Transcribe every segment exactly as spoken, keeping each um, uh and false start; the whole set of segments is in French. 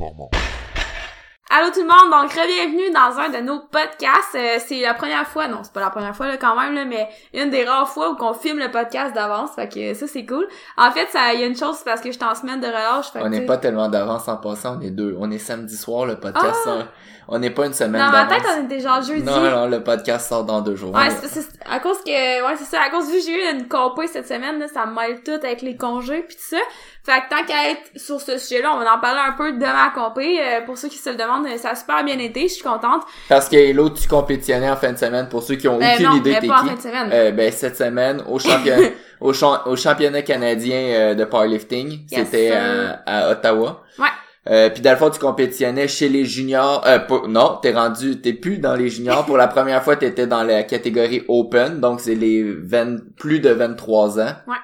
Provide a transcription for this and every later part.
performance. Allô tout le monde, donc re-bienvenue dans un de nos podcasts. Euh, c'est la première fois, non c'est pas la première fois là quand même, là, mais une des rares fois où qu'on filme le podcast d'avance, fait que ça c'est cool. En fait, ça il y a une chose, c'est parce que j'étais en semaine de relâche. Fait on n'est t'sais... pas tellement d'avance en passant, on est deux. On est samedi soir, le podcast ah! sort. On n'est pas une semaine dans d'avance. Dans ma tête, on était genre jeudi. Non, non, le podcast sort dans deux jours. Ouais, c'est, c'est, c'est à cause que, ouais, c'est ça, à cause que j'ai eu une compé cette semaine, là, ça me mêle tout avec les congés pis tout ça. Fait que tant qu'à être sur ce sujet-là, on va en parler un peu de ma compé. Euh, pour ceux qui se le demandent, ça a super bien été, je suis contente. Parce que l'autre, tu compétitionnais en fin de semaine, pour ceux qui ont ben aucune non, idée mais t'es pas qui. En fin de semaine. Euh, ben, cette semaine, au championnat, au, champ- au championnat canadien euh, de powerlifting, yes, c'était euh... à, à Ottawa. Ouais. Euh, puis dans le fond, tu compétitionnais chez les juniors. Euh, pour, non, t'es rendu, t'es plus dans les juniors. Pour la première fois, t'étais dans la catégorie Open, donc c'est les vingt, plus de vingt-trois ans. Ouais.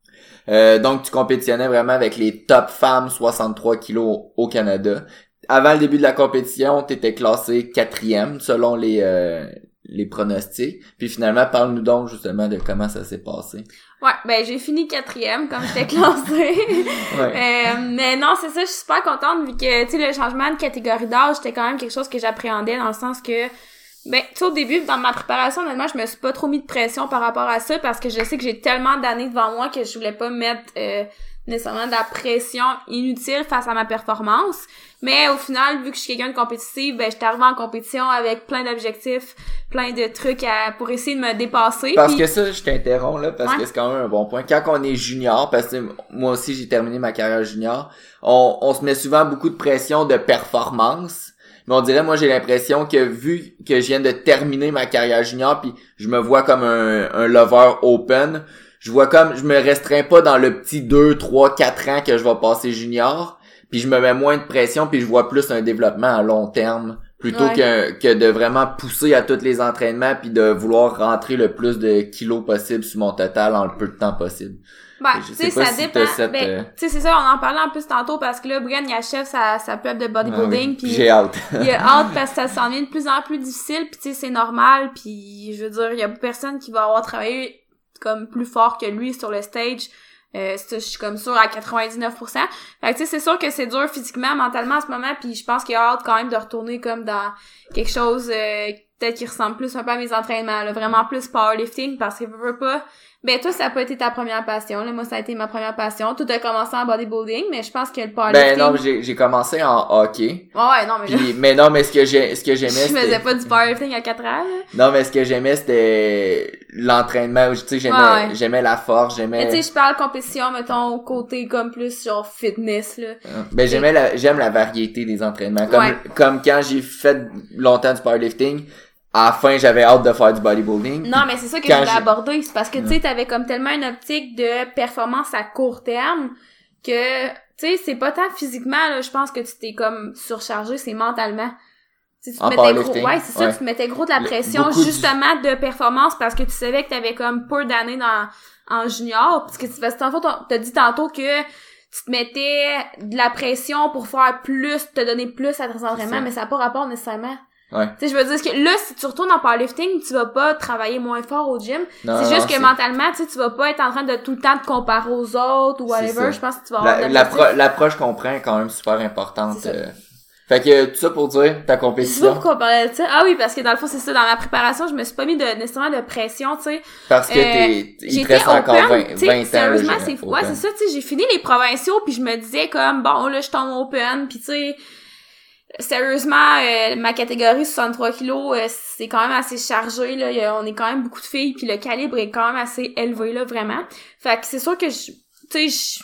Euh, donc tu compétitionnais vraiment avec les top femmes soixante-trois kilos au Canada. Avant le début de la compétition, t'étais classé quatrième selon les euh, les pronostics. Puis finalement, parle-nous donc justement de comment ça s'est passé. Ouais, ben j'ai fini quatrième comme j'étais classée. ouais. euh, mais non, c'est ça, je suis super contente vu que tu sais le changement de catégorie d'âge, c'était quand même quelque chose que j'appréhendais dans le sens que ben tu sais au début dans ma préparation honnêtement, je me suis pas trop mis de pression par rapport à ça parce que je sais que j'ai tellement d'années devant moi que je voulais pas mettre euh, nécessairement de la pression inutile face à ma performance. Mais au final, vu que je suis quelqu'un de compétitif, ben j'étais arrivée en compétition avec plein d'objectifs, plein de trucs à pour essayer de me dépasser. Parce pis... que ça, je t'interromps là, parce ouais. que c'est quand même un bon point. Quand on est junior, parce que moi aussi j'ai terminé ma carrière junior, on, on se met souvent beaucoup de pression de performance. Mais on dirait, moi j'ai l'impression que vu que je viens de terminer ma carrière junior, puis je me vois comme un, un lover open, je vois comme, je me restreins pas dans le petit deux, trois, quatre ans que je vais passer junior. Puis je me mets moins de pression, puis je vois plus un développement à long terme plutôt ouais. que que de vraiment pousser à tous les entraînements puis de vouloir rentrer le plus de kilos possible sur mon total en le peu de temps possible. Ben, tu sais, ça si dépend. cette, ben, euh... tu sais, c'est ça, on en parlait en plus tantôt parce que là, Brian, il achève sa, sa prep de bodybuilding. Ah oui. Pis j'ai hâte. il a hâte parce que ça s'en vient de plus en plus difficile, puis tu sais, c'est normal, puis je veux dire, il y a personne qui va avoir travaillé comme plus fort que lui sur le stage. Euh, ça, je suis comme sûre à quatre-vingt-dix-neuf pour cent. Fait que tu sais, c'est sûr que c'est dur physiquement, mentalement en ce moment, puis je pense qu'il a hâte quand même de retourner comme dans quelque chose euh, peut-être qui ressemble plus un peu à mes entraînements, là, vraiment plus powerlifting, parce que je veux pas. Ben toi, ça a pas été ta première passion, là. Moi, ça a été ma première passion. Tout a commencé en bodybuilding, mais je pense que le powerlifting... Ben non, j'ai j'ai commencé en hockey. Ouais, ouais, non, mais Puis, mais non, mais ce que j'ai ce que j'aimais je c'était... faisais pas du powerlifting à quatre ans, là. Non, mais ce que j'aimais c'était l'entraînement, tu sais, j'aimais ouais, ouais. j'aimais la force, j'aimais... Mais tu sais, je parle compétition, mettons, côté comme plus genre fitness, là. Ben j'aimais la j'aime la variété des entraînements. Comme ouais. comme quand j'ai fait longtemps du powerlifting, à la fin j'avais hâte de faire du bodybuilding. Non, mais c'est ça que quand je voulais j'ai... aborder, c'est parce que tu sais, t'avais comme tellement une optique de performance à court terme que tu sais, c'est pas tant physiquement là, je pense que tu t'es comme surchargé, c'est mentalement. Tu, tu te en mettais gros, ouais, c'est ça, ouais. tu te mettais gros de la pression Beaucoup justement de... de performance parce que tu savais que t'avais comme peu d'années dans en junior, parce que tu parce que en fait, t'as dit tantôt que tu te mettais de la pression pour faire plus, te donner plus à tes entraînements, mais ça n'a pas rapport nécessairement. Ouais. Tu sais, je veux dire que là, si tu retournes en powerlifting, tu vas pas travailler moins fort au gym. Non, c'est juste non, que c'est... mentalement, tu sais, tu vas pas être en train de tout le temps te comparer aux autres ou whatever. Je pense que tu vas avoir la, l'appro- l'approche qu'on prend est quand même super importante. Euh... Fait que tout ça pour dire ta compétition. C'est pas pourquoi on parlait de ça. Ah oui, parce que dans le fond, c'est ça, dans ma préparation, je me suis pas mis de nécessairement de pression, tu sais. Parce que euh, t'es il te reste encore vingt, vingt ans. Sérieusement, c'est ouais, c'est ça, tu sais, j'ai fini les provinciaux puis je me disais comme bon, là je tombe open puis tu sais sérieusement, euh, ma catégorie soixante-trois kilos, euh, c'est quand même assez chargé, là. Y a, on est quand même beaucoup de filles, puis le calibre est quand même assez élevé, là, vraiment. Fait que c'est sûr que je, tu sais,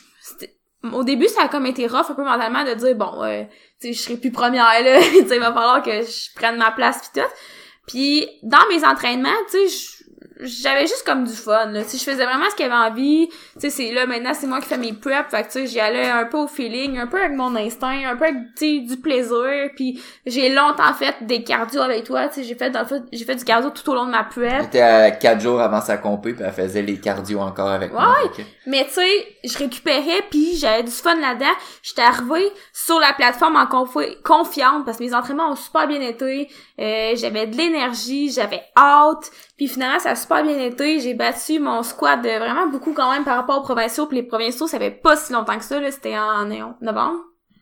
au début, ça a comme été rough un peu mentalement de dire, bon, euh, tu sais, je serai plus première, là. Tu sais, il va falloir que je prenne ma place pis tout. Puis dans mes entraînements, tu sais, j'avais juste comme du fun, là. Tu sais, je faisais vraiment ce qu'il y avait envie. Tu sais, c'est là, maintenant, c'est moi qui fais mes preps. Fait que, tu sais, j'y allais un peu au feeling, un peu avec mon instinct, un peu avec, tu sais, du plaisir. Puis j'ai longtemps fait des cardio avec toi. Tu sais, j'ai fait, dans le fait, j'ai fait du cardio tout au long de ma prep. J'étais à quatre jours avant sa compé, puis elle faisait les cardio encore avec ouais, moi. Okay. Mais, tu sais, je récupérais, puis j'avais du fun là-dedans. J'étais arrivée sur la plateforme en confi- confiante, parce que mes entraînements ont super bien été. Euh, j'avais de l'énergie, j'avais hâte. Puis finalement, ça a super bien été. J'ai battu mon squat de vraiment beaucoup quand même par rapport aux provinciaux. Puis les provinciaux, ça fait pas si longtemps que ça, là. C'était en, en novembre.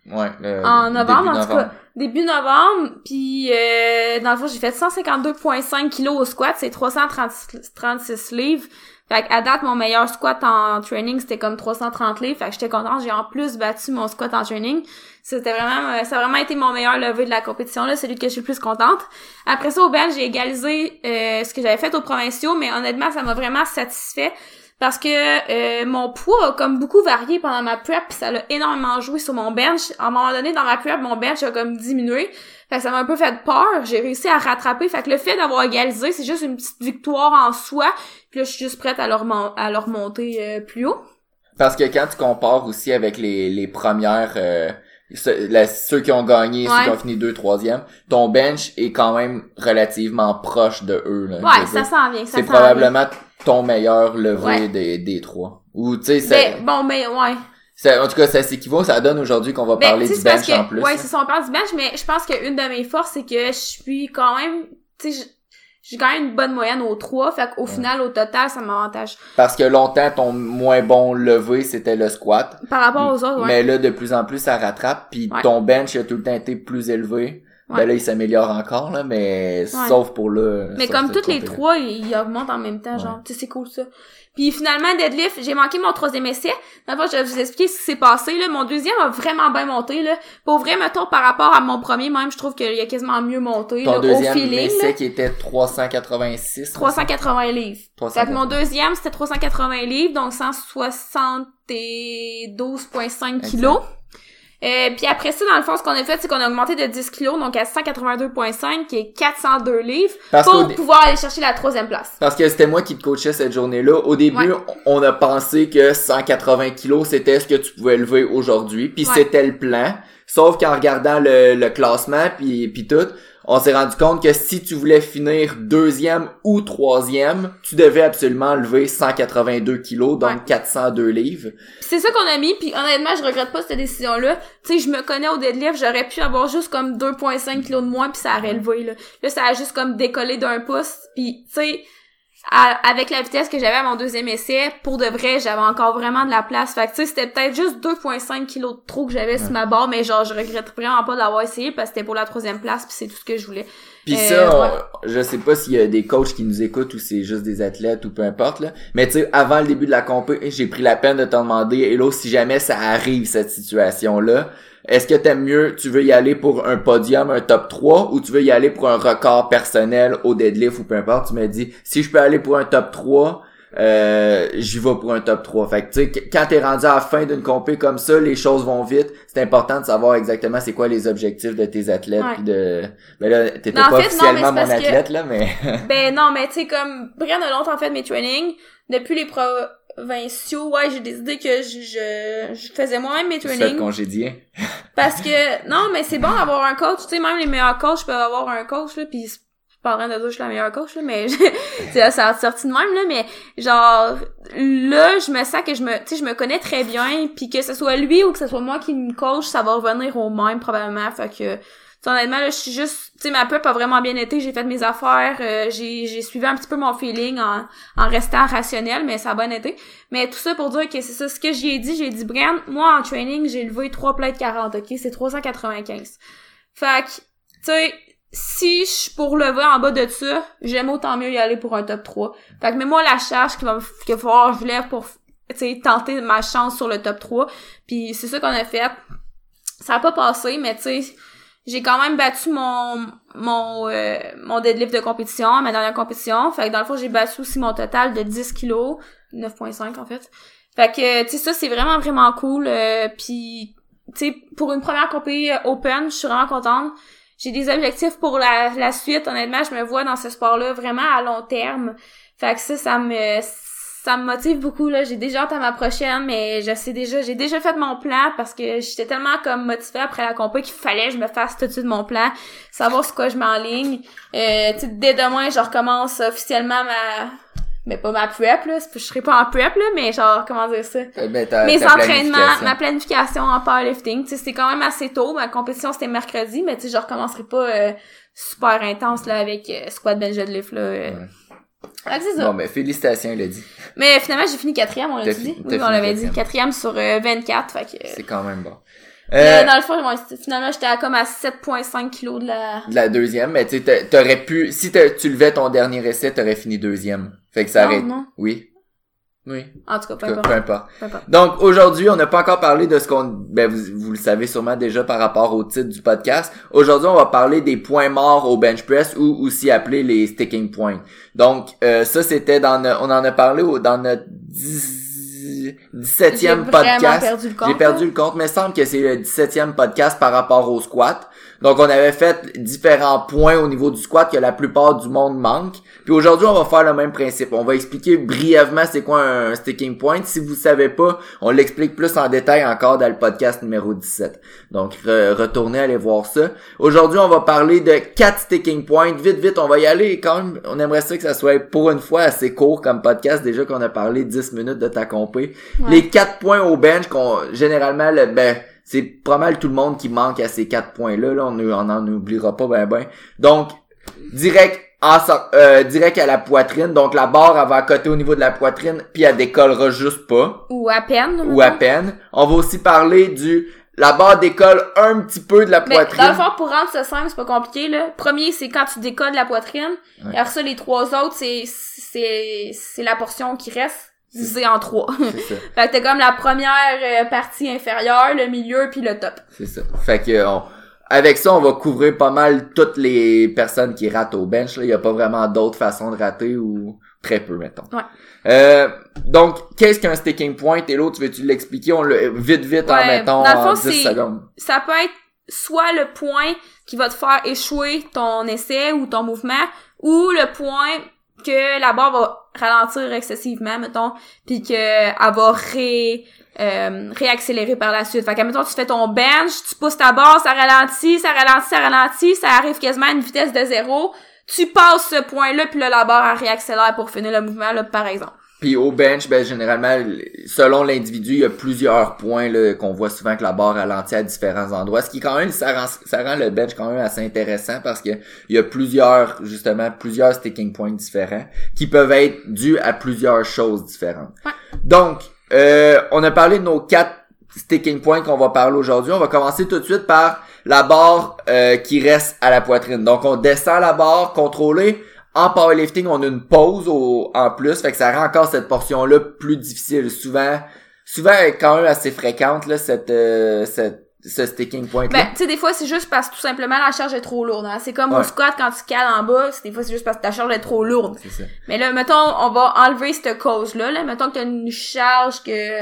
Ouais. Le, en novembre, en novembre. tout cas. Début novembre, puis euh, dans le fond, j'ai fait cent cinquante-deux virgule cinq kilos au squat, c'est trois cent trente-six livres. Fait qu'à date, mon meilleur squat en training, c'était comme trois cent trente livres. Fait que j'étais contente, j'ai en plus battu mon squat en training. C'était vraiment, ça a vraiment été mon meilleur levé de la compétition, là, celui que je suis le plus contente. Après ça, au bench, j'ai égalisé euh, ce que j'avais fait aux provinciaux, mais honnêtement, ça m'a vraiment satisfait. Parce que euh, mon poids a comme beaucoup varié pendant ma prep, pis ça a énormément joué sur mon bench. À un moment donné, dans ma prep, mon bench a comme diminué. Fait que ça m'a un peu fait peur. J'ai réussi à rattraper. Fait que le fait d'avoir égalisé, c'est juste une petite victoire en soi. Puis là, je suis juste prête à le, remon- à le remonter euh, plus haut. Parce que quand tu compares aussi avec les, les premières... Euh... Ce, la, ceux qui ont gagné, ouais. ceux qui ont fini deux, troisième, ton bench est quand même relativement proche de eux. Là, ouais, ça sent bien. Ça c'est sent probablement bien. Ton meilleur levé ouais. des, des trois. Ou tu sais, ça. Ben, bon, mais ouais. Ça, en tout cas, ça s'équivaut. Ça donne aujourd'hui qu'on va ben, parler du bench que, en plus. Ouais, c'est ça, on parle du bench, mais je pense qu'une de mes forces, c'est que je suis quand même, tu sais, j'ai quand même une bonne moyenne aux trois, fait qu'au ouais. final, au total, ça m'avantage. Parce que longtemps, ton moins bon levé, c'était le squat. Par rapport aux autres, ouais. Mais là, de plus en plus, ça rattrape, puis ouais. ton bench a tout le temps été plus élevé. Ouais. Ben là, il s'améliore encore, là, mais ouais. sauf pour là. Mais comme toutes les trois, ils, ils augmentent en même temps, ouais. genre, tu sais, c'est cool ça. Puis finalement, deadlift, j'ai manqué mon troisième essai. D'abord, je vais vous expliquer ce qui s'est passé, là. Mon deuxième a vraiment bien monté, là. Pour vrai, mettons, par rapport à mon premier, même, je trouve qu'il a quasiment mieux monté, Ton là, deuxième au feeling. essai là. Qui était trois cent quatre-vingt-six. trois cent quatre-vingts livres. trois cent quatre-vingts. Fait que mon deuxième, c'était trois cent quatre-vingts livres, donc cent soixante-douze virgule cinq kilos. Euh, puis après ça, dans le fond, ce qu'on a fait, c'est qu'on a augmenté de dix kilos, donc à cent quatre-vingt-deux virgule cinq, qui est quatre cent deux livres, Parce pour dé... pouvoir aller chercher la troisième place. Parce que c'était moi qui te coachais cette journée-là. Au début, ouais. on a pensé que cent quatre-vingts kilos, c'était ce que tu pouvais lever aujourd'hui, puis ouais. c'était le plan. Sauf qu'en regardant le, le classement, puis puis tout, on s'est rendu compte que si tu voulais finir deuxième ou troisième, tu devais absolument lever cent quatre-vingt-deux kilos, donc ouais. quatre cent deux livres. C'est ça qu'on a mis, puis honnêtement, je regrette pas cette décision-là. Tu sais, je me connais au deadlift, j'aurais pu avoir juste comme deux virgule cinq kilos de moins, puis ça aurait levé, là. Là, ça a juste comme décollé d'un pouce, puis tu sais... À, avec la vitesse que j'avais à mon deuxième essai, pour de vrai, j'avais encore vraiment de la place. Fait que tu sais, c'était peut-être juste deux virgule cinq kilos de trop que j'avais ouais. sur ma barre, mais genre, je regrette vraiment pas de l'avoir essayé parce que c'était pour la troisième place puis c'est tout ce que je voulais. Puis euh, ça, ouais. on, je sais pas s'il y a des coachs qui nous écoutent ou c'est juste des athlètes ou peu importe, là. Mais tu sais, avant le début de la compé, j'ai pris la peine de te demander, Hello, si jamais ça arrive, cette situation-là, est-ce que t'aimes mieux, tu veux y aller pour un podium, un top trois, ou tu veux y aller pour un record personnel au deadlift ou peu importe? Tu m'as dit, si je peux aller pour un top trois, euh, j'y vais pour un top trois. Fait que tu sais, quand t'es rendu à la fin d'une compé comme ça, les choses vont vite. C'est important de savoir exactement c'est quoi les objectifs de tes athlètes. Ouais. Pis de, ben là, t'étais non, pas en fait, officiellement non, mais mon athlète, que... là, mais... ben non, mais tu sais, comme, Brian a longtemps fait mes trainings, depuis les provinciaux, ouais, j'ai décidé que je, je, je faisais moi-même mes trainings. Tu te congédier. Parce que, non, mais c'est bon d'avoir un coach, tu sais, même les meilleurs coachs peuvent avoir un coach, là, pis pas en train de dire que je suis la meilleure coach, là, mais c'est ça a sorti de même, là, mais genre, là, je me sens que je me, tu sais, je me connais très bien, puis que ce soit lui ou que ce soit moi qui me coach, ça va revenir au même, probablement, fait que, honnêtement, là, je suis juste, tu sais, ma prep a vraiment bien été, j'ai fait mes affaires, euh, j'ai j'ai suivi un petit peu mon feeling en en restant rationnel, mais ça a bien été. Mais tout ça pour dire que c'est ça, ce que j'ai dit, j'ai dit, Brian, moi, en training, j'ai levé trois plates quarante, ok? C'est trois cent quatre-vingt-quinze. Fait que, tu sais, si je suis pour lever en bas de ça, j'aime autant mieux y aller pour un top trois. Fait que mets-moi la charge qu'il va qu'il va falloir que je lève pour, tu sais, tenter ma chance sur le top trois. Puis c'est ça qu'on a fait. Ça a pas passé, mais tu sais, j'ai quand même battu mon mon euh, mon deadlift de compétition à ma dernière compétition. Fait que dans le fond, j'ai battu aussi mon total de dix kilos, neuf virgule cinq en fait. Fait que, tu sais, ça, c'est vraiment, vraiment cool. Euh, puis, tu sais, pour une première compé open, je suis vraiment contente. J'ai des objectifs pour la, la suite. Honnêtement, je me vois dans ce sport-là vraiment à long terme. Fait que ça, ça me ça me motive beaucoup, là. J'ai déjà hâte à ma prochaine, mais je sais déjà, j'ai déjà fait mon plan parce que j'étais tellement comme motivée après la compé qu'il fallait que je me fasse tout de suite mon plan, savoir sur quoi je m'enligne. Euh, tu sais, dès demain, je recommence officiellement ma... Mais pas ma prep, là. Je serai pas en prep, là, mais genre, comment dire ça? Ben, ta, Mes ta entraînements, planification. ma planification en powerlifting. Tu sais, c'était quand même assez tôt. Ma compétition, c'était mercredi, mais tu sais, je recommencerai pas euh, super intense, là, avec euh, squat, bench, deadlift, là. Euh. Ouais. Ah, c'est ça. Bon, ben, félicitations, il a dit. Mais finalement, j'ai fini quatrième, on l'a T'as dit. fi- Oui, t'as on l'avait fini dit. Quatrième sur euh, vingt-quatre, fait que... C'est quand même bon. Euh, dans le fond, ouais, finalement, j'étais à comme à sept virgule cinq kilos de la... De la deuxième, mais tu sais, t'aurais pu... Si tu levais ton dernier essai, t'aurais fini deuxième. Fait que ça aurait... Non, non. Oui. Oui. En tout cas, peu Peu importe. importe. Peu importe. Donc, aujourd'hui, on n'a pas encore parlé de ce qu'on... Ben, vous, vous le savez sûrement déjà par rapport au titre du podcast. Aujourd'hui, on va parler des points morts au bench press ou aussi appelés les sticking points. Donc, euh, ça, c'était dans... No- on en a parlé au, dans notre dix-septième podcast. Perdu le compte, J'ai perdu le compte, mais il semble que c'est le dix-septième podcast par rapport au squat. Donc, on avait fait différents points au niveau du squat que la plupart du monde manque. Puis aujourd'hui, on va faire le même principe. On va expliquer brièvement c'est quoi un sticking point. Si vous savez pas, on l'explique plus en détail encore dans le podcast numéro dix-sept. Donc, re- retournez aller voir ça. Aujourd'hui, on va parler de quatre sticking points. Vite, vite, on va y aller quand même. On aimerait ça que ça soit pour une fois assez court comme podcast. Déjà qu'on a parlé dix minutes de ta compé. Ouais. Les quatre points au bench qu'on, généralement, le, ben, c'est pas mal tout le monde qui manque à ces quatre points-là. Là, on on en oubliera pas ben ben. Donc, direct en euh, direct à la poitrine. Donc, la barre, elle va accoter au niveau de la poitrine, puis elle décollera juste pas. Ou à peine. Ou à peine. On va aussi parler du... La barre décolle un petit peu de la mais poitrine. Dans le fond, pour rendre ça simple, c'est pas compliqué, là. Premier, c'est quand tu décolles la poitrine. Ouais. Et après ça, les trois autres, c'est c'est c'est la portion qui reste. Divisé en trois. C'est ça. Fait que t'as comme la première partie inférieure, le milieu, puis le top. C'est ça. Fait que on, avec ça, on va couvrir pas mal toutes les personnes qui ratent au bench. Il y a pas vraiment d'autres façons de rater ou très peu, mettons. Ouais. Euh, donc, qu'est-ce qu'un sticking point? Et l'autre, tu veux-tu l'expliquer? On le vite, vite ouais, en mettons dans le fond, en dix secondes. Ça peut être soit le point qui va te faire échouer ton essai ou ton mouvement, ou le point que la barre va ralentir excessivement, mettons, puis que elle va ré, euh, réaccélérer par la suite. Fait que, mettons, tu fais ton bench, tu pousses ta barre, ça ralentit, ça ralentit, ça ralentit, ça arrive quasiment à une vitesse de zéro. Tu passes ce point-là, puis là, la barre, elle réaccélère pour finir le mouvement, là, par exemple. Puis au bench, ben généralement, selon l'individu, il y a plusieurs points là qu'on voit souvent que la barre ralentit à différents endroits. Ce qui quand même, ça rend, ça rend le bench quand même assez intéressant parce que il y a plusieurs, justement, plusieurs sticking points différents qui peuvent être dus à plusieurs choses différentes. Ouais. Donc, euh, on a parlé de nos quatre sticking points qu'on va parler aujourd'hui. On va commencer tout de suite par la barre euh, qui reste à la poitrine. Donc, on descend la barre contrôlée. En powerlifting, on a une pause au, en plus, fait que ça rend encore cette portion-là plus difficile. Souvent, souvent, elle est quand même assez fréquente, là, cette, euh, cette, ce sticking point-là. Ben, tu sais, des fois, c'est juste parce que tout simplement, la charge est trop lourde, hein. C'est comme ouais. Au squat, quand tu cales en bas, c'est, des fois, c'est juste parce que ta charge est trop lourde. C'est ça. Mais là, mettons, on va enlever cette cause-là, là. Mettons que t'as une charge que...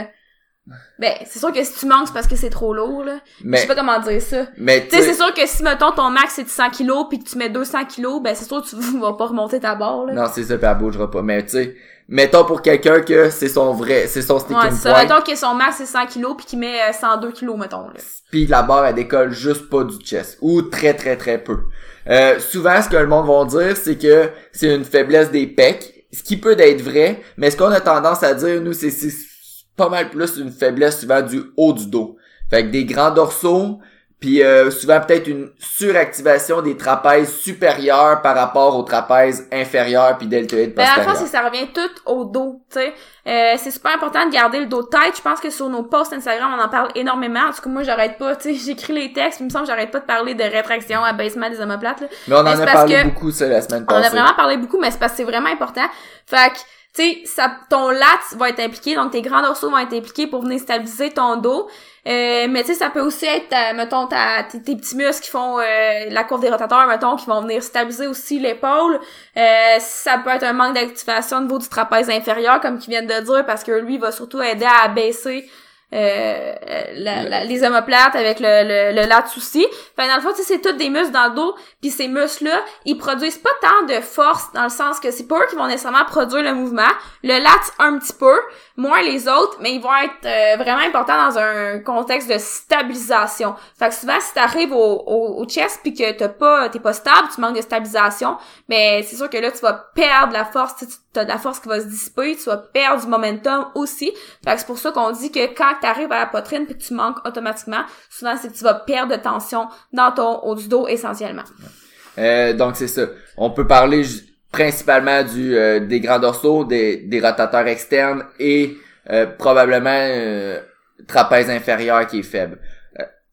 Ben, c'est sûr que si tu manques, c'est parce que c'est trop lourd, là. Mais, je sais pas comment dire ça. Mais tu sais, c'est sûr que si, mettons, ton max c'est de cent kilos pis que tu mets deux cents kilos, ben, c'est sûr que tu vas pas remonter ta barre, là. Non, c'est ça, pis elle bougera pas. Mais, tu sais, mettons pour quelqu'un que c'est son vrai, c'est son sticking ouais, c'est point. Ça, mettons que son max c'est cent kilos pis qu'il met cent deux kilos, mettons, là. Pis la barre, elle décolle juste pas du chest. Ou très, très, très peu. Euh, souvent, ce que le monde va dire, c'est que c'est une faiblesse des pecs. Ce qui peut être vrai, mais ce qu'on a tendance à dire, nous, c'est, c'est pas mal plus une faiblesse souvent du haut du dos. Fait que des grands dorsaux, puis euh, souvent peut-être une suractivation des trapèzes supérieurs par rapport aux trapèzes inférieurs puis deltoïdes postérieurs. Ben, à la fois, ça revient tout au dos, tu sais. Euh, c'est super important de garder le dos de tête. Je pense que sur nos posts Instagram, on en parle énormément. En tout cas, moi, j'arrête pas, tu sais, j'écris les textes, il me semble que j'arrête pas de parler de rétraction, abaissement des omoplates, là. Mais on en a parlé beaucoup, ça, la semaine passée. On a vraiment parlé beaucoup, mais c'est parce que c'est vraiment important. Fait que, tu sais, ça, ton lat va être impliqué, donc tes grands dorsaux vont être impliqués pour venir stabiliser ton dos. Euh, mais tu sais, ça peut aussi être, ta, mettons, ta, tes, tes petits muscles qui font euh, la courbe des rotateurs, mettons, qui vont venir stabiliser aussi l'épaule. Euh, ça peut être un manque d'activation au niveau du trapèze inférieur, comme qu'ils viennent de dire, parce que lui, il va surtout aider à abaisser euh, la, la, les omoplates avec le, le, le lat aussi. Fait dans le fond, tu sais, c'est tous des muscles dans le dos, puis ces muscles-là, ils produisent pas tant de force, dans le sens que c'est pas eux qui vont nécessairement produire le mouvement. Le lat, un petit peu, moins les autres, mais ils vont être euh, vraiment importants dans un contexte de stabilisation. Fait que souvent, si t'arrives au, au, au chest pis que t'as pas, t'es pas stable, tu manques de stabilisation, mais c'est sûr que là, tu vas perdre la force, tu as de la force qui va se dissiper, tu vas perdre du momentum aussi. Fait que c'est pour ça qu'on dit que quand t'arrives à la poitrine pis que tu manques automatiquement, souvent, c'est que tu vas perdre de tension dans ton haut du dos essentiellement. Euh, donc, c'est ça. On peut parler principalement du euh, des grands dorsaux, des, des rotateurs externes et euh, probablement euh, trapèze inférieur qui est faible. Euh,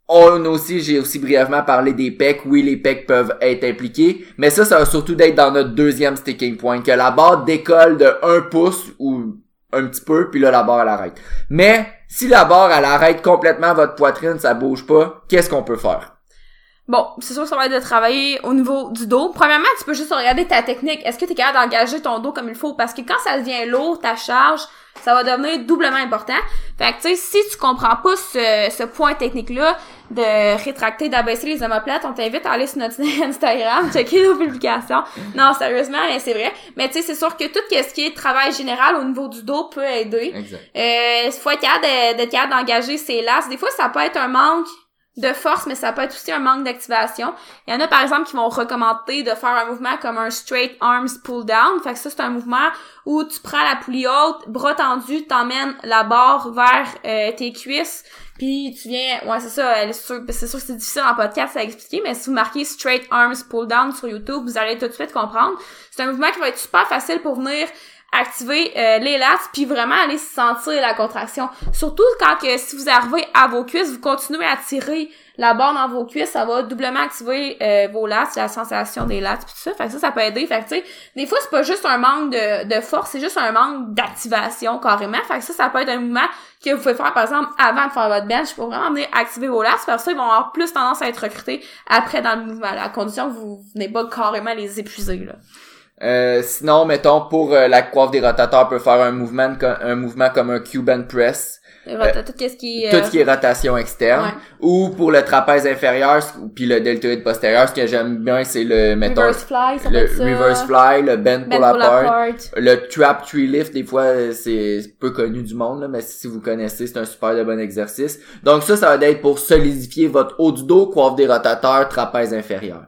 On aussi, j'ai aussi brièvement parlé des pecs. Oui, les pecs peuvent être impliqués, mais ça, ça va surtout d'être dans notre deuxième sticking point, que la barre décolle de un pouce ou un petit peu, puis là, la barre, elle arrête. Mais, si la barre, elle arrête complètement votre poitrine, ça bouge pas, qu'est-ce qu'on peut faire? Bon, c'est sûr que ça va être de travailler au niveau du dos. Premièrement, tu peux juste regarder ta technique. Est-ce que tu es capable d'engager ton dos comme il faut? Parce que quand ça devient lourd, ta charge, ça va devenir doublement important. Fait que, tu sais, si tu comprends pas ce, ce point technique-là de rétracter, d'abaisser les omoplates, on t'invite à aller sur notre Instagram, checker nos publications. Non, sérieusement, mais c'est vrai. Mais tu sais, c'est sûr que tout ce qui est travail général au niveau du dos peut aider. Exact. Euh, faut être capable d'être capable d'engager ses lasses. Des fois, ça peut être un manque de force, mais ça peut être aussi un manque d'activation. Il y en a, par exemple, qui vont recommander de faire un mouvement comme un straight arms pull down. Fait que ça, c'est un mouvement où tu prends la poulie haute, bras tendus, t'emmènes la barre vers euh, tes cuisses, puis tu viens... Ouais, c'est ça, c'est sûr, c'est sûr que c'est difficile en podcast à expliquer, mais si vous marquez straight arms pull down sur YouTube, vous allez tout de suite comprendre. C'est un mouvement qui va être super facile pour venir activer euh, les lats puis vraiment aller sentir la contraction. Surtout quand que si vous arrivez à vos cuisses, vous continuez à tirer la barre dans vos cuisses, ça va doublement activer euh, vos lats, la sensation des lats puis tout ça. Fait que ça, ça peut aider. Fait que tu sais, des fois c'est pas juste un manque de, de force, c'est juste un manque d'activation carrément. Fait que ça, ça peut être un mouvement que vous pouvez faire par exemple avant de faire votre bench pour vraiment venir activer vos lats. Parce que ça, ils vont avoir plus tendance à être recrutés après dans le mouvement, là, à condition que vous venez pas carrément les épuiser là. Euh, sinon, mettons, pour euh, la coiffe des rotateurs, on peut faire un mouvement, un mouvement comme un Cuban press. Euh, tout ce qui est... Tout ce qui est rotation externe. Ouais. Ou pour le trapèze inférieur, puis le deltoïde postérieur, ce que j'aime bien, c'est le, mettons... Reverse fly, ça le ça. reverse fly, le bend, Bend pull pull apart. apart. Le trap tree lift, des fois, c'est peu connu du monde, là, mais si vous connaissez, c'est un super de bon exercice. Donc ça, ça va être pour solidifier votre haut du dos, coiffe des rotateurs, trapèze inférieur.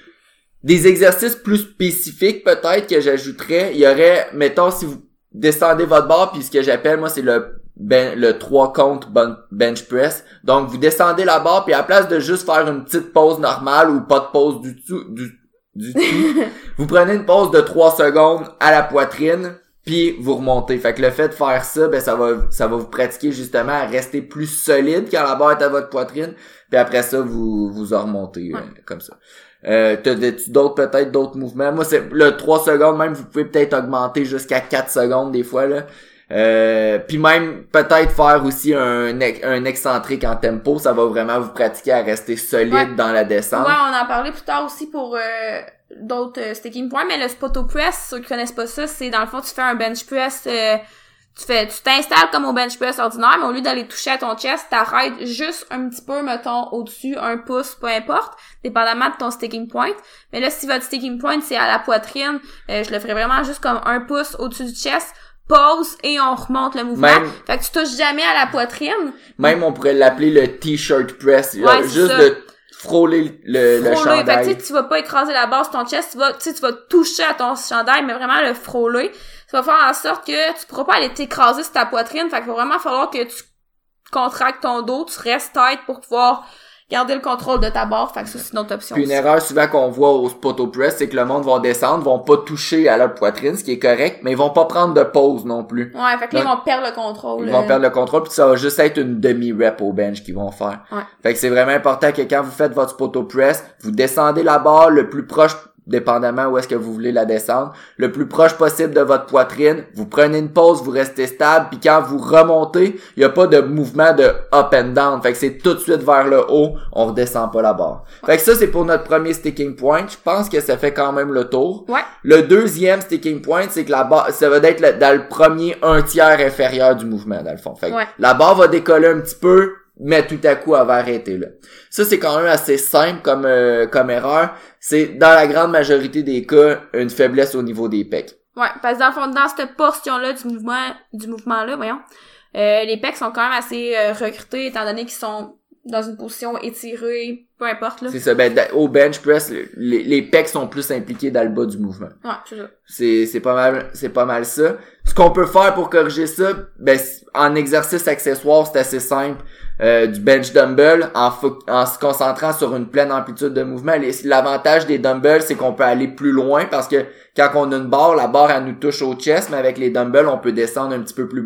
Des exercices plus spécifiques, peut-être, que j'ajouterais, il y aurait, mettons, si vous descendez votre barre, puis ce que j'appelle, moi, c'est le ben, le trois comptes bench press. Donc, vous descendez la barre, puis à la place de juste faire une petite pause normale ou pas de pause du tout, du, du tout, vous prenez une pause de trois secondes à la poitrine, puis vous remontez. Fait que le fait de faire ça, ben, ça va, ça va vous pratiquer justement à rester plus solide quand la barre est à votre poitrine, puis après ça, vous, vous en remontez, ouais. euh, comme ça. Euh, t'as d'autres, peut-être d'autres mouvements. Moi, c'est le trois secondes, même, vous pouvez peut-être augmenter jusqu'à quatre secondes des fois, là. Euh, puis même, peut-être faire aussi un, un excentrique en tempo, ça va vraiment vous pratiquer à rester solide ouais. dans la descente. Ouais, on en parlait plus tard aussi pour euh, d'autres euh, sticking points, mais le spoto press, ceux qui connaissent pas ça, c'est dans le fond, tu fais un bench press, euh, tu fais, tu t'installes comme au bench press ordinaire, mais au lieu d'aller toucher à ton chest, t'arrêtes juste un petit peu, mettons, au-dessus, un pouce, peu importe, dépendamment de ton sticking point. Mais là, si votre sticking point, c'est à la poitrine, euh, je le ferais vraiment juste comme un pouce au-dessus du chest, pause et on remonte le mouvement. Même, fait que tu touches jamais à la poitrine. Même, on pourrait l'appeler le t-shirt press. Ouais, juste ça. de frôler le, frôler. le chandail. Fait que tu vas pas écraser la base de ton chest, tu vas, tu sais, tu vas toucher à ton chandail, mais vraiment le frôler. Ça va faire en sorte que tu pourras pas aller t'écraser sur ta poitrine. Fait qu'il va vraiment falloir que tu contractes ton dos, tu restes tête pour pouvoir garder le contrôle de ta barre. Fait que ça, c'est une autre option. Puis une aussi. erreur souvent qu'on voit au spoto press, c'est que le monde va descendre, vont pas toucher à leur poitrine, ce qui est correct, mais ils vont pas prendre de pause non plus. Ouais, fait que là, ils vont perdre le contrôle. Ils vont perdre le contrôle, puis ça va juste être une demi-rep au bench qu'ils vont faire. Ouais. Fait que c'est vraiment important que quand vous faites votre spoto press, vous descendez la barre le plus proche, dépendamment où est-ce que vous voulez la descendre, le plus proche possible de votre poitrine, vous prenez une pause, vous restez stable, puis quand vous remontez, il y a pas de mouvement de up and down, fait que c'est tout de suite vers le haut, on redescend pas la barre. Ouais. Fait que ça, c'est pour notre premier sticking point, je pense que ça fait quand même le tour. Ouais. Le deuxième sticking point, c'est que la barre, ça va être le, dans le premier un tiers inférieur du mouvement, dans le fond. Fait que ouais. la barre va décoller un petit peu, mais tout à coup, elle va arrêter là. Ça, c'est quand même assez simple comme euh, comme erreur. C'est, dans la grande majorité des cas, une faiblesse au niveau des pecs. Ouais, parce que dans le fond, dans cette portion-là du mouvement, du mouvement-là, voyons, euh, les pecs sont quand même assez euh, recrutés, étant donné qu'ils sont dans une position étirée, peu importe, là. C'est ça, ben, au bench press, les, les pecs sont plus impliqués dans le bas du mouvement. Ouais, c'est ça. C'est, c'est pas mal, c'est pas mal ça. Ce qu'on peut faire pour corriger ça, ben, en exercice accessoire, c'est assez simple. Euh, du bench dumbbell, en, fo- en se concentrant sur une pleine amplitude de mouvement. Les, l'avantage des dumbbells, c'est qu'on peut aller plus loin parce que quand on a une barre, la barre, elle nous touche au chest, mais avec les dumbbells, on peut descendre un petit peu plus bas.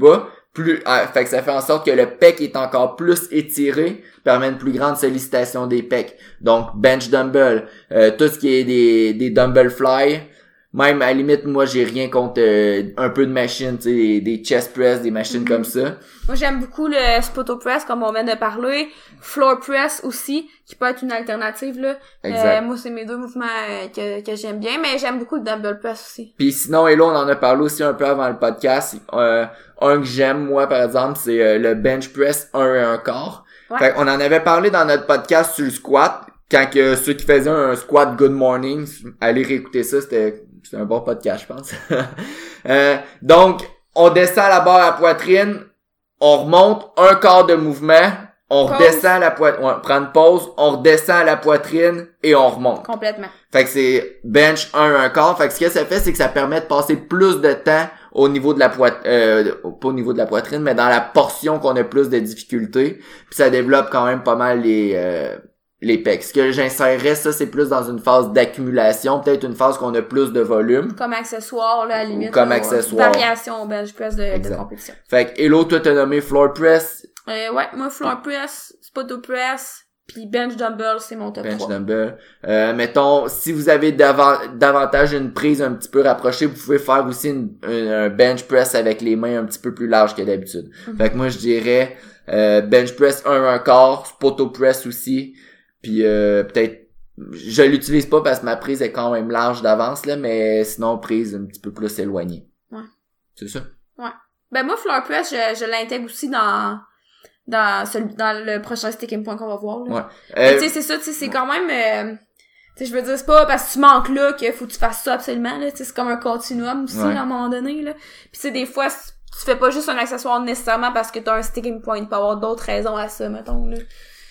plus, ah, fait que ça fait en sorte que le pec est encore plus étiré, permet une plus grande sollicitation des pecs. Donc, bench dumbbell, euh, tout ce qui est des, des dumbbell fly, même à la limite, moi, j'ai rien contre euh, un peu de machine, tu sais, des, des chest press, des machines mm-hmm. comme ça. Moi, j'aime beaucoup le spoto press, comme on vient de parler. Floor press aussi, qui peut être une alternative, là. Euh, moi, c'est mes deux mouvements euh, que, que j'aime bien, mais j'aime beaucoup le dumbbell press aussi. Puis sinon, et là, on en a parlé aussi un peu avant le podcast. Euh, un que j'aime, moi, par exemple, c'est euh, le bench press un et un quart. Ouais. Fait qu'on en avait parlé dans notre podcast sur le squat, quand que ceux qui faisaient un squat good morning, allez réécouter ça, c'était... C'est un bon podcast, je pense. euh, donc, on descend la barre à la poitrine, on remonte un quart de mouvement, on pause. redescend à la poitrine, on prend une pause, on redescend à la poitrine et on remonte. Complètement. Fait que c'est bench un, un quart. Fait que ce que ça fait, c'est que ça permet de passer plus de temps au niveau de la poitrine, euh, pas au niveau de la poitrine, mais dans la portion qu'on a plus de difficultés. Puis ça développe quand même pas mal les... Euh, les pecs. Ce que j'insérerais, ça, c'est plus dans une phase d'accumulation, peut-être une phase qu'on a plus de volume. Comme accessoire, là, à la limite. Ou comme là, accessoire. Variation au bench press de, de compétition. Fait que, Hello, toi, t'as nommé floor press. Euh, ouais, moi, floor press, spoto press, puis bench dumbbell, c'est mon top bench trois. Bench dumbbell. Euh, mettons, si vous avez dav- davantage une prise un petit peu rapprochée, vous pouvez faire aussi une, une, un bench press avec les mains un petit peu plus larges que d'habitude. Mm-hmm. Fait que moi, je dirais, euh, bench press un, un quart, spoto press aussi. Puis euh, peut-être je l'utilise pas parce que ma prise est quand même large d'avance là, mais sinon prise un petit peu plus éloignée. Ouais. C'est ça. Ouais. Ben moi floor press, je, je l'intègre aussi dans dans celui, dans le prochain sticking point qu'on va voir là. Ouais. Euh, tu sais c'est ça, tu sais c'est ouais. quand même euh, tu sais je veux dire c'est pas parce que tu manques là qu'il faut que tu fasses ça absolument là, tu sais c'est comme un continuum aussi ouais. là, à un moment donné là. Puis tu sais des fois tu fais pas juste un accessoire nécessairement parce que t'as un sticking point, il peut y avoir d'autres raisons à ça mettons là.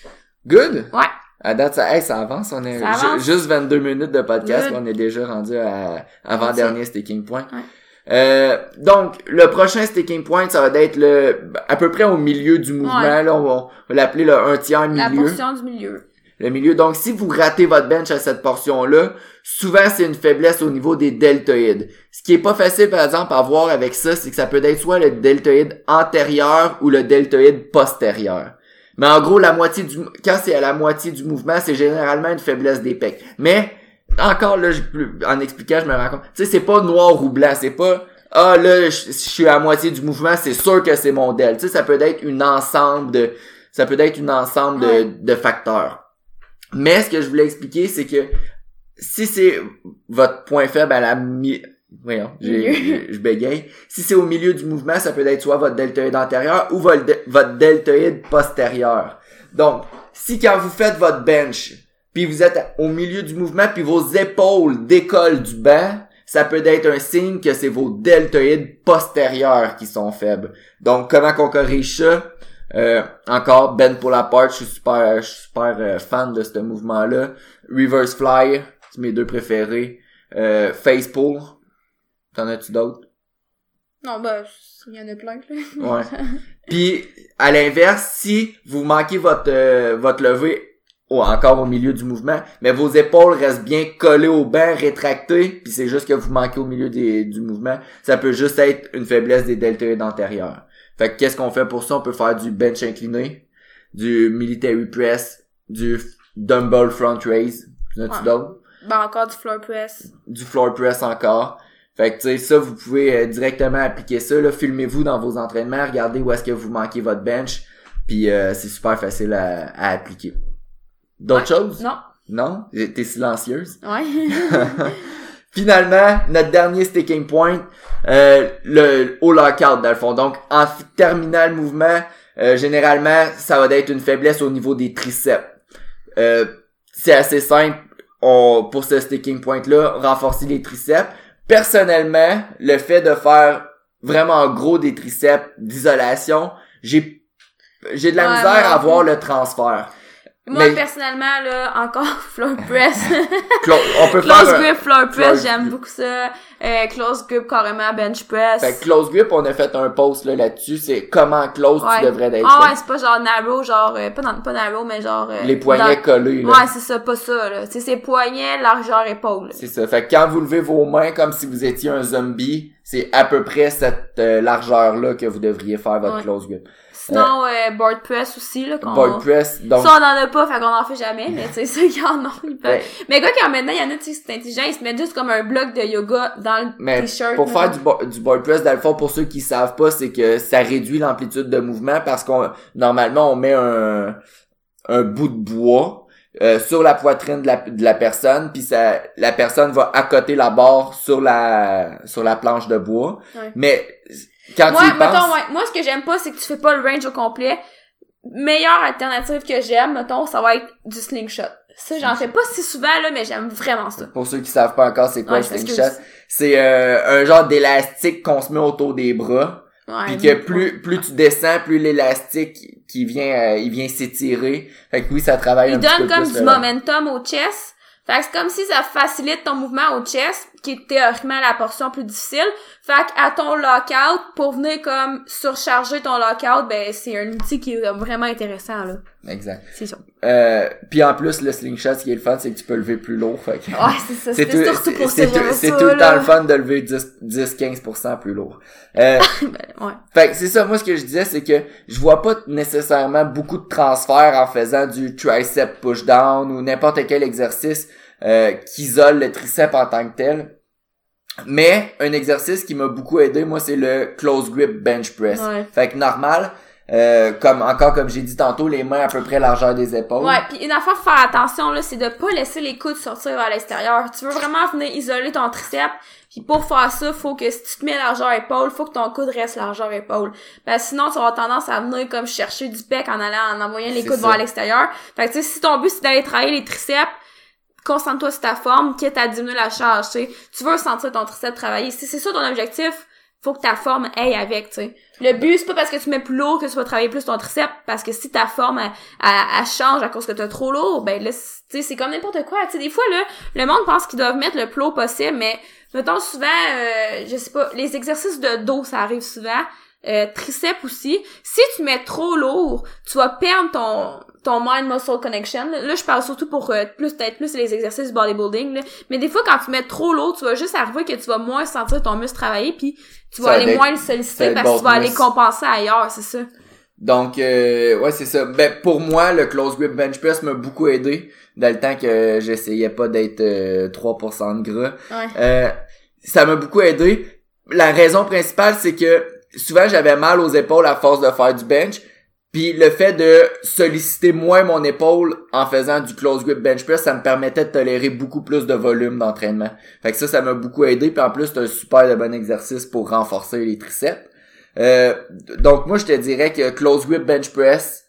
Good. Ouais. À date, ça, hey, ça avance. On est ça avance. Ju- juste vingt-deux minutes de podcast, on est déjà rendu à avant-dernier sticking point. Ouais. Euh, donc, le prochain sticking point, ça va être le à peu près au milieu du mouvement. Ouais. Là, on va, on va l'appeler le un tiers milieu. La portion du milieu. Le milieu. Donc, si vous ratez votre bench à cette portion-là, souvent, c'est une faiblesse au niveau des deltoïdes. Ce qui est pas facile, par exemple, à voir avec ça, c'est que ça peut être soit le deltoïde antérieur ou le deltoïde postérieur. Mais en gros, la moitié du, quand c'est à la moitié du mouvement, c'est généralement une faiblesse des pecs. Mais, encore là, je, en expliquant, je me rends compte, tu sais, c'est pas noir ou blanc, c'est pas, ah là, je, je suis à la moitié du mouvement, c'est sûr que c'est mon del. Tu sais, ça peut être une ensemble de, ça peut être une ensemble de, de facteurs. Mais ce que je voulais expliquer, c'est que si c'est votre point faible à la mi, voyons, j'ai, j'ai, je bégaye. Si c'est au milieu du mouvement, ça peut être soit votre deltoïde antérieur ou votre, votre deltoïde postérieur. Donc, si quand vous faites votre bench, puis vous êtes au milieu du mouvement, puis vos épaules décollent du banc, ça peut être un signe que c'est vos deltoïdes postérieurs qui sont faibles. Donc, comment qu'on corrige ça? Euh, encore, bend pull apart, je suis super, je suis super euh, fan de ce mouvement-là. Reverse fly, c'est mes deux préférés. Euh, face pull. T'en as-tu d'autres? Non, ben, il y en a plein, là. Ouais. Puis, à l'inverse, si vous manquez votre, euh, votre levée, oh, encore au milieu du mouvement, mais vos épaules restent bien collées au banc, rétractées, puis c'est juste que vous manquez au milieu des, du mouvement, ça peut juste être une faiblesse des deltoïdes antérieurs. Fait que qu'est-ce qu'on fait pour ça? On peut faire du bench incliné, du military press, du dumbbell front raise. T'en as-tu ouais. d'autres? Ben, encore du floor press. Du floor press encore. Fait que tu sais, ça, vous pouvez euh, directement appliquer ça, là. Filmez-vous dans vos entraînements, regardez où est-ce que vous manquez votre bench, puis euh, c'est super facile à, à appliquer. D'autres ouais. choses? Non. Non? T'es silencieuse? Ouais. Finalement, notre dernier sticking point, euh, le au lockout dans le fond. Donc, en terminant le mouvement, euh, généralement, ça va être une faiblesse au niveau des triceps. Euh, c'est assez simple on, pour ce sticking point-là, renforcer les triceps. Personnellement, le fait de faire vraiment gros des triceps d'isolation, j'ai j'ai de la ouais, misère à voir le transfert. Moi, mais... personnellement, là, encore, floor press. Clo- on peut close faire grip, floor press, close j'aime grip. beaucoup ça. Euh, close grip, carrément, bench press. Fait que close grip, on a fait un post là, là-dessus, c'est comment close ouais. tu devrais être. Ah ouais, c'est pas genre narrow, genre, euh, pas, dans, pas narrow, mais genre... Euh, les poignets dans... collés, là. Ouais, c'est ça, pas ça, là. Tu sais, c'est poignets, largeur, épaule. C'est ça. Fait que quand vous levez vos mains comme si vous étiez un zombie, c'est à peu près cette euh, largeur-là que vous devriez faire votre ouais. close grip. Sinon, euh, board press aussi, là. Qu'on... Board press, donc... Ça, on en a pas, fait qu'on en fait jamais, mais tu sais, ceux qui en ont, ils peuvent. Ouais. Mais quoi qu'il maintenant, il y en a, tu sais, c'est intelligent, ils se mettent juste comme un bloc de yoga dans le mais t-shirt. pour faire du, bo- du board press, dans le fond, pour ceux qui savent pas, c'est que ça réduit l'amplitude de mouvement parce qu'on, normalement, on met un, un bout de bois, euh, sur la poitrine de la, de la personne, puis ça, la personne va accoter la barre sur la, sur la planche de bois. Ouais. Mais, quand moi, tu y penses... mettons, ouais, moi, ce que j'aime pas, c'est que tu fais pas le range au complet. Meilleure alternative que j'aime, mettons, ça va être du slingshot. Ça, j'en fais pas si souvent, là, mais j'aime vraiment ça. Pour ceux qui savent pas encore c'est quoi ouais, le slingshot, c'est euh, un genre d'élastique qu'on se met autour des bras. Ouais, puis que plus plus tu descends, plus l'élastique qui vient euh, il vient s'étirer. Fait que oui, ça travaille il un petit peu plus. Il donne comme du là. momentum au chest. Fait que c'est comme si ça facilite ton mouvement au chest, qui est théoriquement la portion plus difficile. Fait qu'à ton lockout, pour venir comme surcharger ton lockout, ben c'est un outil qui est vraiment intéressant, là. Exact. C'est ça. Euh, puis en plus, le slingshot, ce qui est le fun, c'est que tu peux lever plus lourd. Fait que... Ouais, c'est ça. c'est tout, surtout pour c'est, ces tout, c'est tout le temps le fun de lever dix à quinze pour cent plus lourd. Euh, ben, ouais. Fait que c'est ça, moi, ce que je disais, c'est que je vois pas nécessairement beaucoup de transferts en faisant du tricep push-down ou n'importe quel exercice euh, qui isole le triceps en tant que tel. Mais un exercice qui m'a beaucoup aidé, moi, c'est le close grip bench press. Ouais. Fait que normal, euh, comme encore comme j'ai dit tantôt, les mains à peu près largeur des épaules. Ouais, puis une affaire à faire attention là, c'est de pas laisser les coudes sortir vers l'extérieur. Tu veux vraiment venir isoler ton triceps, puis pour faire ça, faut que si tu te mets largeur épaule, faut que ton coude reste largeur épaule. Parce que sinon, tu vas avoir tendance à venir comme chercher du pec en allant en envoyant les c'est coudes ça. vers l'extérieur. Fait que tu sais, si ton but c'est d'aller travailler les triceps, concentre-toi sur ta forme, quitte à diminuer la charge, tu sais. Tu veux sentir ton triceps travailler. Si c'est ça ton objectif, faut que ta forme aille avec, tu sais. Le but, c'est pas parce que tu mets plus lourd que tu vas travailler plus ton triceps, parce que si ta forme, elle, elle, elle change à cause que t'as trop lourd, ben là, tu sais, c'est comme n'importe quoi. Tu sais, des fois, là, le monde pense qu'ils doivent mettre le plus haut possible, mais, mettons, souvent, euh, je sais pas, les exercices de dos, ça arrive souvent, euh, triceps aussi. Si tu mets trop lourd, tu vas perdre ton... ton mind-muscle connection. Là, je parle surtout pour euh, plus peut-être plus les exercices du bodybuilding. Là. Mais des fois, quand tu mets trop lourd, tu vas juste arriver que tu vas moins sentir ton muscle travailler, puis tu vas ça aller être, moins le solliciter parce que tu vas aller compenser ailleurs, c'est ça. Donc, euh, ouais, c'est ça. Ben, pour moi, le close grip bench press m'a beaucoup aidé dans le temps que j'essayais pas d'être euh, trois pour cent de gras. Ouais. Euh, ça m'a beaucoup aidé. La raison principale, c'est que souvent, j'avais mal aux épaules à force de faire du bench. Puis le fait de solliciter moins mon épaule en faisant du close grip bench press, ça me permettait de tolérer beaucoup plus de volume d'entraînement. Fait que ça, ça m'a beaucoup aidé. Puis en plus, c'est un super de bon exercice pour renforcer les triceps. Euh, donc moi, je te dirais que close grip bench press,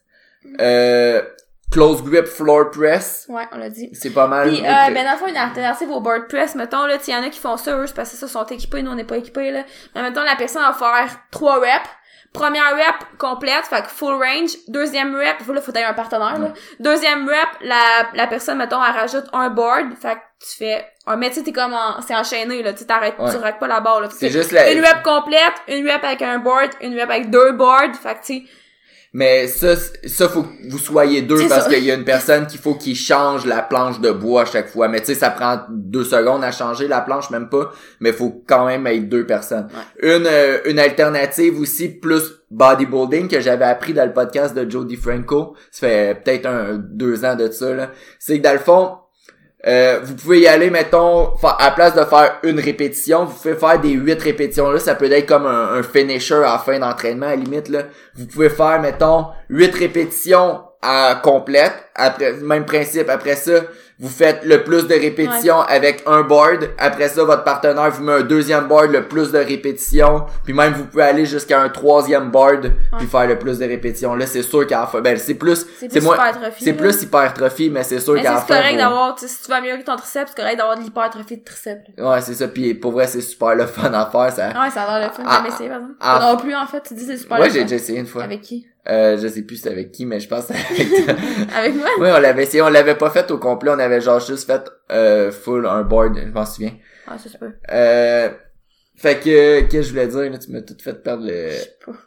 euh, close grip floor press. Ouais, on l'a dit. C'est pas mal. Puis, euh, ben, dans le fond, une alternative au board press, mettons, là, il y en a qui font ça, eux, c'est parce que ça, sont équipés, nous, on n'est pas équipés, là. Mais mettons, la personne va faire trois reps. Première rep complète, fait que full range. Deuxième rep, là, faut avoir un partenaire, là. Deuxième rep, la, la personne, mettons, elle rajoute un board, fait que tu fais un, mais tu sais, t'es comme en, c'est enchaîné, là, tu t'arrêtes, ouais. Tu raques pas la barre, là. C'est juste la... Une rep complète, une rep avec un board, une rep avec deux boards, fait que tu sais. Mais ça, ça faut que vous soyez deux c'est parce qu'il y a une personne qu'il faut qu'il change la planche de bois à chaque fois. Mais tu sais, ça prend deux secondes à changer la planche, même pas. Mais faut quand même être deux personnes. Ouais. Une euh, une alternative aussi plus bodybuilding que j'avais appris dans le podcast de Joe DiFranco. Ça fait peut-être un deux ans de ça là. C'est que dans le fond, Euh, vous pouvez y aller, mettons, à la place de faire une répétition, vous pouvez faire des huit répétitions là, ça peut être comme un, un finisher à la fin d'entraînement à la limite là. Vous pouvez faire, mettons, huit répétitions à complète, après même principe, après ça, vous faites le plus de répétitions ouais. avec un board, après ça votre partenaire vous met un deuxième board, le plus de répétitions, puis même vous pouvez aller jusqu'à un troisième board ouais. puis faire le plus de répétitions. Là, c'est sûr qu'à la fin, ben c'est plus c'est, c'est plus hypertrophie. C'est plus hypertrophie, mais c'est sûr mais qu'à la fin c'est correct vous... d'avoir, tu sais, si tu vas améliorer ton triceps, c'est correct d'avoir de l'hypertrophie de triceps. Là. Ouais, c'est ça, puis pour vrai, c'est super le fun à faire ça. Ouais, ça a l'air le fun, j'ai jamais essayé par exemple. Ah, non plus en fait, tu dis c'est super ouais, le j'ai fun. déjà essayé une fois. Avec qui? Euh, je sais plus c'était avec qui, mais je pense que c'était avec toi. Avec moi? Oui, on l'avait essayé, on l'avait pas fait au complet, on avait genre juste fait euh, full un board, je m'en souviens. Ah, ça se peut. Euh, fait que, qu'est-ce que je voulais dire, là, tu m'as tout fait perdre le... Je sais pas.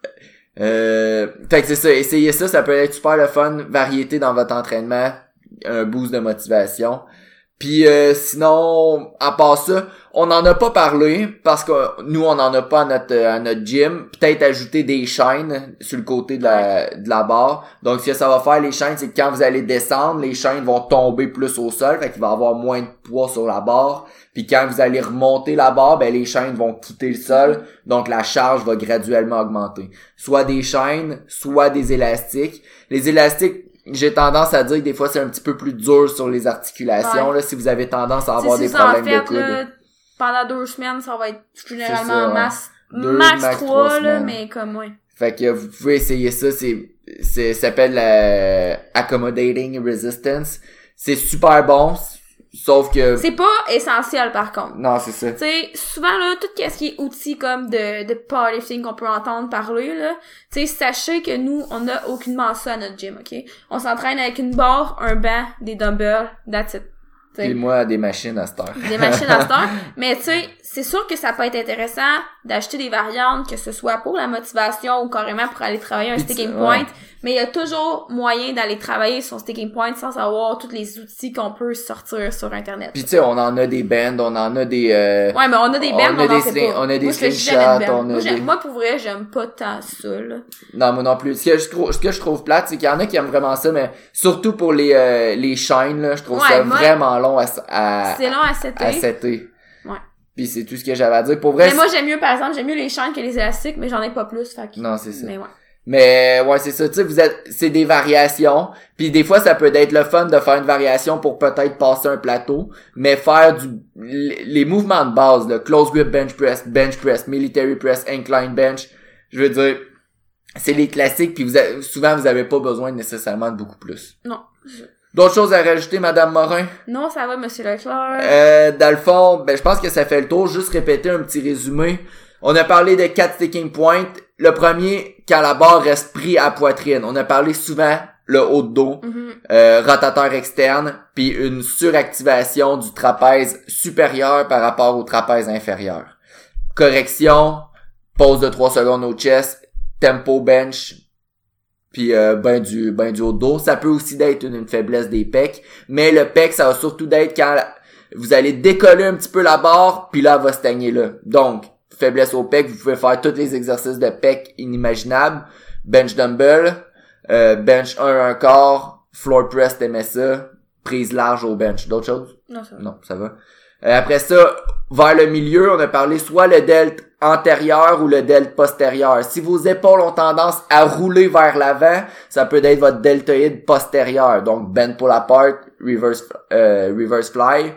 Euh, fait que c'est ça, essayez ça, ça peut être super le fun, variété dans votre entraînement, un boost de motivation. Puis euh, sinon, à part ça, on n'en a pas parlé parce que nous on n'en a pas à notre à notre gym. Peut-être ajouter des chaînes sur le côté de la de la barre. Donc ce que ça va faire les chaînes, c'est que quand vous allez descendre, les chaînes vont tomber plus au sol, fait qu'il va y avoir moins de poids sur la barre. Puis quand vous allez remonter la barre, ben les chaînes vont quitter le sol, donc la charge va graduellement augmenter. Soit des chaînes, soit des élastiques. Les élastiques, j'ai tendance à dire que des fois c'est un petit peu plus dur sur les articulations, ouais. Là, si vous avez tendance à avoir t'sais, des ça, problèmes en fait, de coude. Là, pendant deux semaines, ça va être généralement ça, ouais. max, deux, max, max trois, trois là, mais comme, ouais. Fait que vous pouvez essayer ça, c'est, c'est, ça s'appelle la accommodating resistance. C'est super bon, sauf que... C'est pas essentiel, par contre. Non, c'est ça. Tu sais, souvent, là, tout ce qui est outils comme de, de powerlifting qu'on peut entendre parler, là, tu sais, sachez que nous, on a aucunement ça à notre gym, OK? On s'entraîne avec une barre, un banc, des dumbbells, that's it. T'sais. Et moi, des machines à cette heure. Des machines à cette heure. Mais tu sais, c'est sûr que ça peut être intéressant d'acheter des variantes, que ce soit pour la motivation ou carrément pour aller travailler un sticking point. Ouais. Mais il y a toujours moyen d'aller travailler son sticking point sans avoir tous les outils qu'on peut sortir sur Internet. Puis tu sais, on en a des bands, on en a des... Euh, ouais, mais on a des bands, on, on, a en des fait sling, pas. on a des slingshots, on a moi, des... moi, pour vrai, j'aime pas tant ça, là. Non, moi non plus. Ce que je trouve, ce que je trouve plate, c'est qu'il y en a qui aiment vraiment ça, mais surtout pour les euh, les chaînes, là, je trouve ouais, ça moi, vraiment long à à c'est long à setter. À setter. Ouais. Puis c'est tout ce que j'avais à dire. Pour vrai. Mais moi j'aime mieux, par exemple, j'aime mieux les chaînes que les élastiques, mais j'en ai pas plus, fait que... Non, c'est ça. Mais ouais. Mais ouais, c'est ça, tu sais, vous êtes, c'est des variations, puis des fois ça peut être le fun de faire une variation pour peut-être passer un plateau, mais faire du les mouvements de base, le close grip bench press, bench press, military press, incline bench, je veux dire, c'est les classiques, puis vous avez, souvent vous avez pas besoin nécessairement de beaucoup plus. Non. D'autres choses à rajouter, Madame Morin? Non, ça va, Monsieur Leclerc. Euh, dans le fond, ben je pense que ça fait le tour. Juste répéter un petit résumé. On a parlé de quatre sticking points. Le premier, quand la barre reste pris à poitrine. On a parlé souvent le haut de dos, mm-hmm. euh, rotateur externe, puis une suractivation du trapèze supérieur par rapport au trapèze inférieur. Correction, pause de trois secondes au chest, tempo bench, puis euh, ben du ben du haut de dos. Ça peut aussi d'être une, une faiblesse des pecs, mais le pec, ça va surtout d'être quand vous allez décoller un petit peu la barre, puis là, elle va stagner là. Donc, faiblesse au pec, vous pouvez faire tous les exercices de pec inimaginables. Bench dumbbell, euh, bench un un quart, floor press, t'aimais ça, prise large au bench. D'autres choses? Non, ça va. Non, ça va. Euh, après ça, vers le milieu, on a parlé soit le delt antérieur ou le delt postérieur. Si vos épaules ont tendance à rouler vers l'avant, ça peut être votre deltoïde postérieur. Donc, bend pull apart, reverse, euh, reverse fly,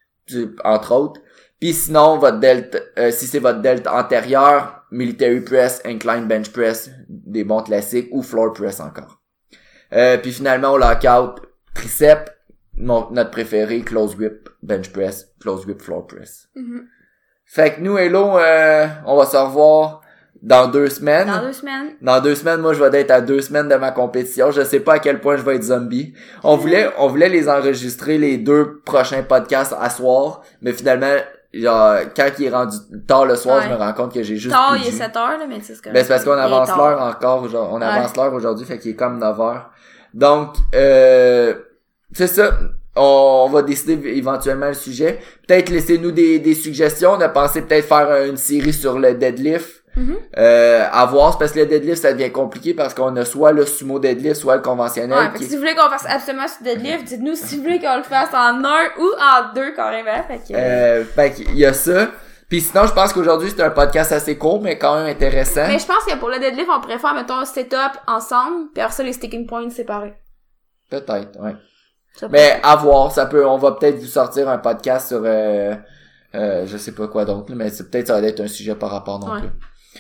entre autres. Puis sinon, votre delt, euh, si c'est votre delt antérieur, military press, incline bench press, des bons classiques, ou floor press encore. Euh, puis finalement, au lockout, triceps, mon, notre préféré, close grip, bench press, close grip, floor press. Mm-hmm. Fait que nous, Hello, euh, on va se revoir dans deux semaines. Dans deux semaines. Dans deux semaines, moi, je vais être à deux semaines de ma compétition. Je sais pas à quel point je vais être zombie. On voulait, on voulait les enregistrer les deux prochains podcasts à soir, mais finalement, genre, quand il est rendu tard le soir, ouais. Je me rends compte que j'ai juste tard, il est sept heures, là, mais c'est ce que... Ben, c'est parce qu'on avance l'heure encore, genre, on avance ouais. l'heure aujourd'hui, fait qu'il est comme neuf heures. Donc, euh, c'est ça. On va décider éventuellement le sujet. Peut-être laissez-nous des, des suggestions. On a pensé peut-être faire une série sur le deadlift. Mm-hmm. Euh, à voir, parce que le deadlift, ça devient compliqué parce qu'on a soit le sumo deadlift, soit le conventionnel. Ouais, qui... si vous voulez qu'on fasse absolument ce deadlift, dites-nous si vous voulez qu'on le fasse en un ou en deux carrément. Fait que... Euh, fait qu'il y a ça. Puis sinon, je pense qu'aujourd'hui, c'est un podcast assez court, mais quand même intéressant. Mais je pense que pour le deadlift, on pourrait faire, mettons, un setup ensemble, puis après ça, les sticking points séparés. Peut-être, ouais. Mais à voir, ça peut, on va peut-être vous sortir un podcast sur, euh, euh, je sais pas quoi d'autre, mais c'est peut-être ça va être un sujet par rapport non ouais. plus.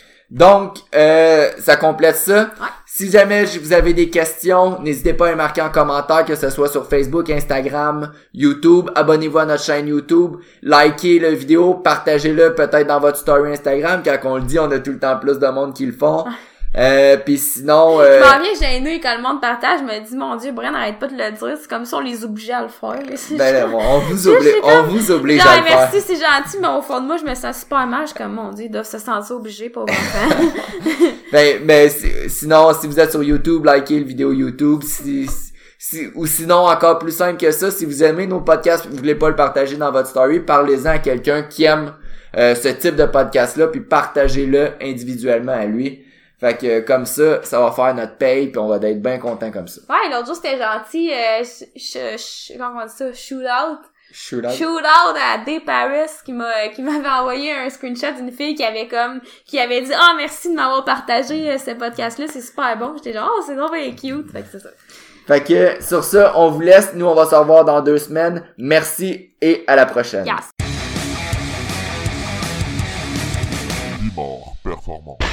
Donc, euh, ça complète ça. Ouais. Si jamais vous avez des questions, n'hésitez pas à les marquer en commentaire, que ce soit sur Facebook, Instagram, YouTube. Abonnez-vous à notre chaîne YouTube. Likez la vidéo, partagez-le peut-être dans votre story Instagram. Quand on le dit, on a tout le temps plus de monde qui le font. Euh, pis sinon... Euh... Je m'en viens gênée quand le monde partage, je me dis, mon Dieu, Brian, arrête pas de le dire, c'est comme ça on les obligeait à le faire. Ben là, bon, on vous oblige, on vous oblige genre, à le merci, faire. c'est gentil, mais au fond de moi, je me sens super mal, je suis comme, mon Dieu, ils doivent se sentir obligés, pauvres enfants. ben, ben, sinon, si vous êtes sur YouTube, likez le vidéo YouTube, si... Si, ou sinon, encore plus simple que ça, si vous aimez nos podcasts et vous voulez pas le partager dans votre story, parlez-en à quelqu'un qui aime euh, ce type de podcast-là, puis partagez-le individuellement à lui. Fait que comme ça, ça va faire notre paye, puis on va être bien content comme ça. Ouais, l'autre jour, c'était gentil, euh, je, je, comment on dit ça, shoot out. Shoot out. Shoot out à D. Paris qui m'a qui m'avait envoyé un screenshot d'une fille qui avait comme qui avait dit ah oh, merci de m'avoir partagé euh, ce podcast-là, c'est super bon. J'étais genre oh c'est donc bien cute. Fait que c'est ça. Fait que, sur ça, on vous laisse. Nous, on va se revoir dans deux semaines. Merci et à la prochaine. Yes. Dimor performant.